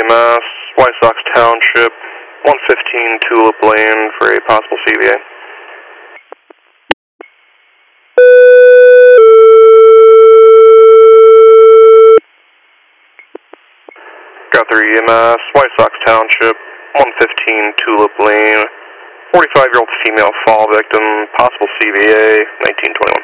EMS, White Sox Township, 115 Tulip Lane for a possible CVA. Got 3 EMS, White Sox Township, 115 Tulip Lane, 45-year-old female fall victim, possible CVA, 1921.